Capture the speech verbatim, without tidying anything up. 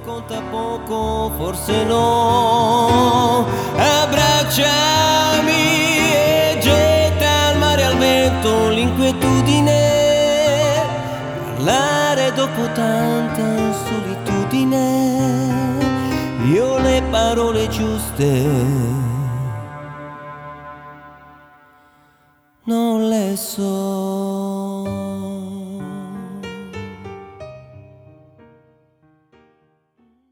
conta poco, forse no. Abbracciami e getta al mare, al vento l'inquietudine. Parlare dopo tanta solitudine, io le parole giuste non le so.